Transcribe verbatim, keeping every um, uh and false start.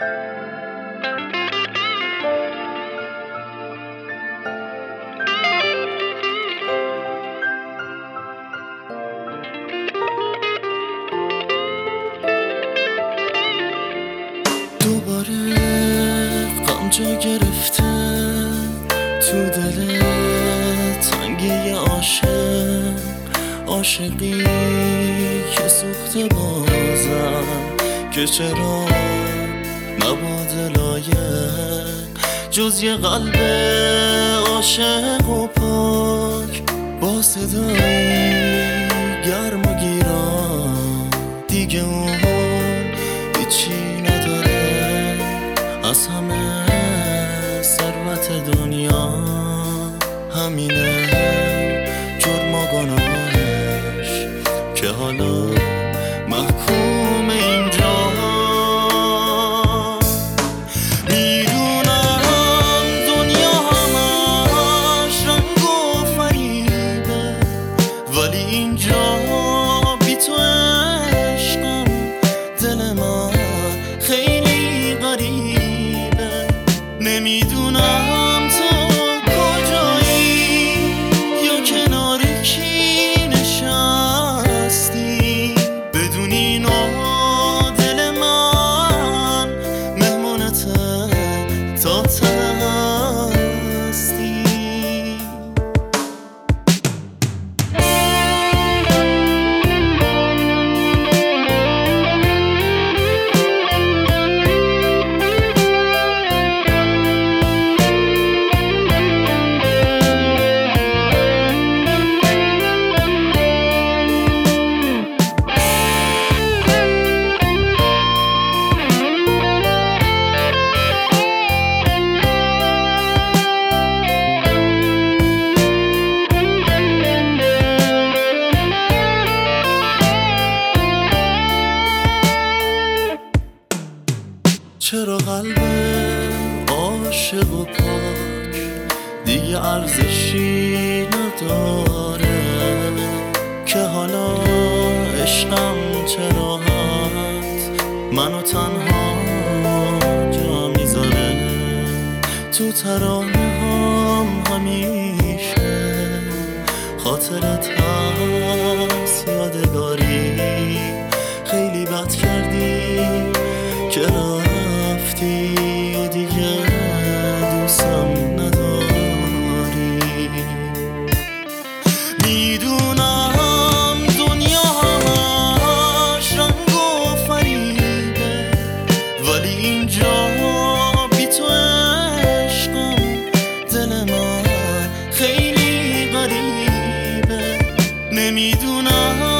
دوباره غم جا گرفته تو دل تنگی عاشق، عاشقی که سوخته بازم که چرا نبود لایق جز یه قلب عاشق و پاک با صدایی گرم و گیران. دیگه اون هیچی نداره از همه ثروت دنیا، همینه جرم و گناهش که حالا محکوم اینجا. میدونم دنیا همش رنگ و فریبه، ولی اینجا بی تو عشقم دل من خیلی غریبه. نمیدونم تو کجایی یا کنار کی نشستی، بدون اینو دل من مهمونته تا هستی. چرا قلب عاشق و پاک دیگه ارزشی نداره که حالا عشقم چرا هست منو تنها جا میذاره تو ترانه هم همیشه خاطرت هست یادگاری. خیلی بد کردی که رفتی و دیگه دوستم نداری. میدونم دنیا همش رنگ و فریبه، ولی اینجا بی تو عشقم دل من خیلی غریبه. نمیدونم